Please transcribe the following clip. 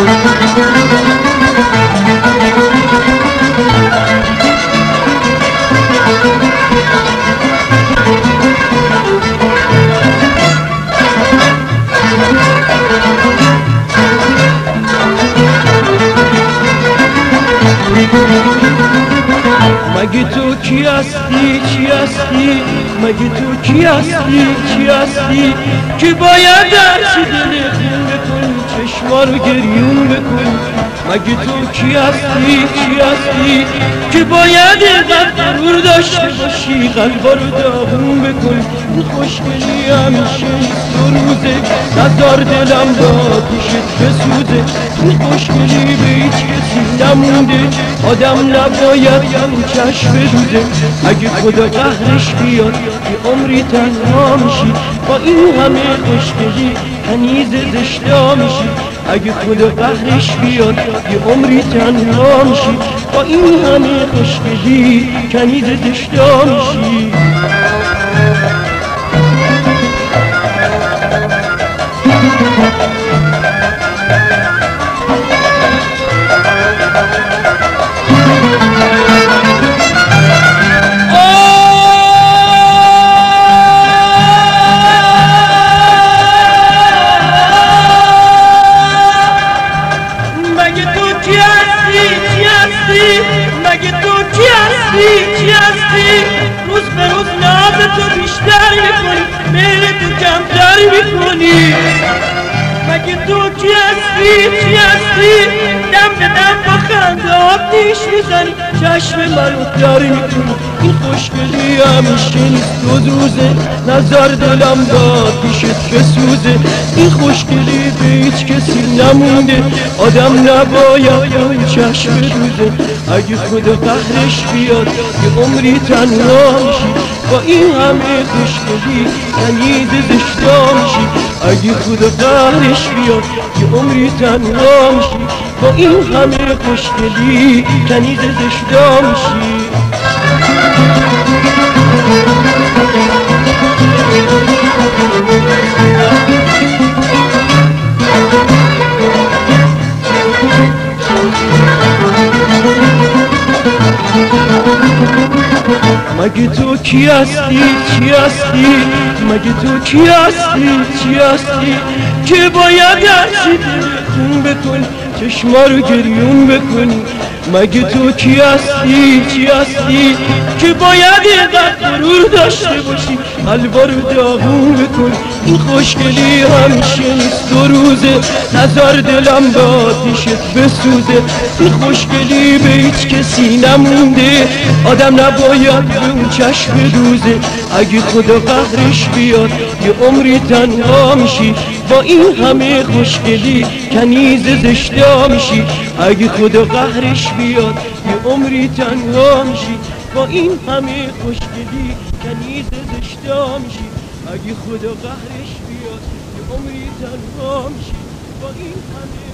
مگه تو کی هستی چی هستی؟ مگه تو کی هستی چی هستی؟ که باید درچی دل خون بکنی چشما رو گریون بکنی. مگه تو کی هستی چی هستی؟ که باید اینقدر غرور داشته باشی قلبا رو داغون بکنی. این خوشگلی همیشه نیست دو روزه نزار دلم با پیشت بسوزه. این خوشگلی به هیچ کسی نمونده آدم نباید اون چشم بدوزه. اگه خدا قهرش بیاد یه عمری تنها میشی با این همه خوشگلی کنیز زشتا میشی. اگه خدا قهرش بیاد یه عمری تنها میشی با این همه خوشگلی کنیز زشتا میشی. مگه تو کی هستی چی هستی؟ روز به روز ناز تو بیشتر میکنی مهر تو کمتر میکنی. مگه تو کی هستی چی هستی؟ دم به دم با خنده آتیش میزنی چشم منو در میکنی. این خوشگلی همیشه نیست دو روزه نظر دلم با پیشت بسوزه. این خوشگلی به هیچ کسی نمونده آدم نباید اون چشم بدوزه. اگه خدا قهرش بیاد یه عمری تنها میشی با این همه خوشگلی کنیز زشتا میشی. اگه خدا قهرش بیاد یه عمری تنها میشی با این همه خوشگلی کنیز زشتا میشی. مگه تو کی هستی چی هستی؟ مگه تو کی هستی چی هستی؟ که باید هرچی دل خون بکنی چشما رو گریون بکنی. مگه تو کی هستی چی هستی؟ که باید اینقدر غرور داشته باشی قلبا رو داغون بکنی. این خوشگلی همیشه نیست دو روزه نزار دلم با آتیشت بسوزه. این خوشگلی به هیچ کسی نمونده آدم نباید به اون چشم بدوزه. اگه خدا قهرش بیاد یه عمری تنها میشی با این همه خوشگلی کنیز زشتا میشی. اگه خدا قهرش بیاد یه عمری تنها میشی با این همه خوشگلی کنیز زشتا میشی. اگه خدا قهرش بیاد یه عمری تنها میشی با این همه